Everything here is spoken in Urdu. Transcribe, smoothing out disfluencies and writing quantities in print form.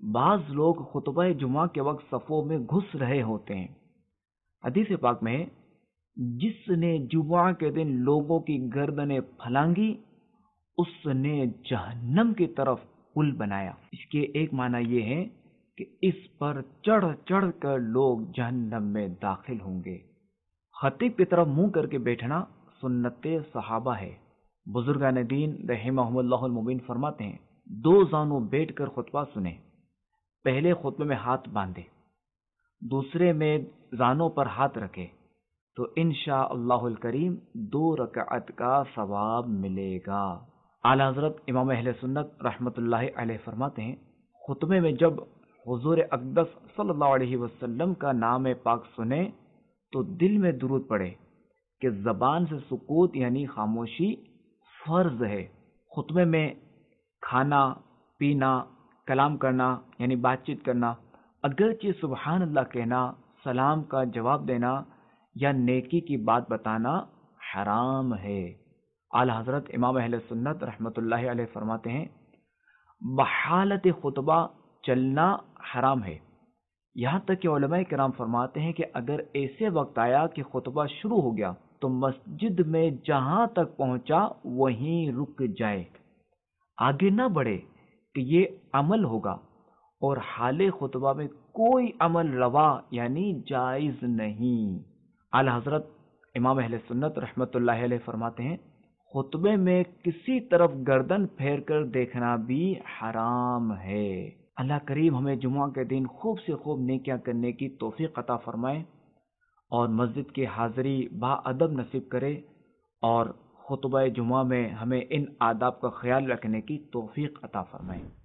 بعض لوگ خطبہ جمعہ کے وقت صفوں میں گھس رہے ہوتے ہیں۔ حدیث پاک میں ہے، جس نے جمعہ کے دن لوگوں کی گردنیں پھلانگی اس نے جہنم کی طرف پل بنایا۔ اس کے ایک معنی یہ ہے کہ اس پر چڑھ چڑھ کر لوگ جہنم میں داخل ہوں گے۔ خطیب کی طرف منہ کر کے بیٹھنا سنت صحابہ ہے۔ بزرگان دین رحمہم اللہ المبین فرماتے ہیں، دو زانوں بیٹھ کر خطبہ سنیں، پہلے خطبے میں ہاتھ باندھے، دوسرے میں زانوں پر ہاتھ رکھے تو انشاءاللہ الکریم 2 رکعت کا ثواب ملے گا۔ اعلی حضرت امام اہل سنت رحمت اللہ علیہ فرماتے ہیں، خطبے میں جب حضور اقدس صلی اللہ علیہ وسلم کا نام پاک سنیں تو دل میں درود پڑھے کہ زبان سے سکوت یعنی خاموشی فرض ہے۔ خطبے میں کھانا پینا، کلام کرنا یعنی بات چیت کرنا، اگرچہ سبحان اللہ کہنا، سلام کا جواب دینا یا نیکی کی بات بتانا حرام ہے۔ اعلی حضرت امام اہل سنت رحمت اللہ علیہ فرماتے ہیں، بحالت خطبہ چلنا حرام ہے، یہاں تک کہ علماء کرام فرماتے ہیں کہ اگر ایسے وقت آیا کہ خطبہ شروع ہو گیا تو مسجد میں جہاں تک پہنچا وہیں رک جائے، آگے نہ بڑھے کہ یہ عمل ہوگا، اور حال خطبہ میں کوئی عمل روا یعنی جائز نہیں۔ اعلی حضرت امام اہل سنت رحمت اللہ علیہ فرماتے ہیں، خطبے میں کسی طرف گردن پھیر کر دیکھنا بھی حرام ہے۔ اللہ کریم ہمیں جمعہ کے دن خوب سے خوب نیکیاں کرنے کی توفیق عطا فرمائے اور مسجد کی حاضری با ادب نصیب کرے، اور خطبہ جمعہ میں ہمیں ان آداب کا خیال رکھنے کی توفیق عطا فرمائے۔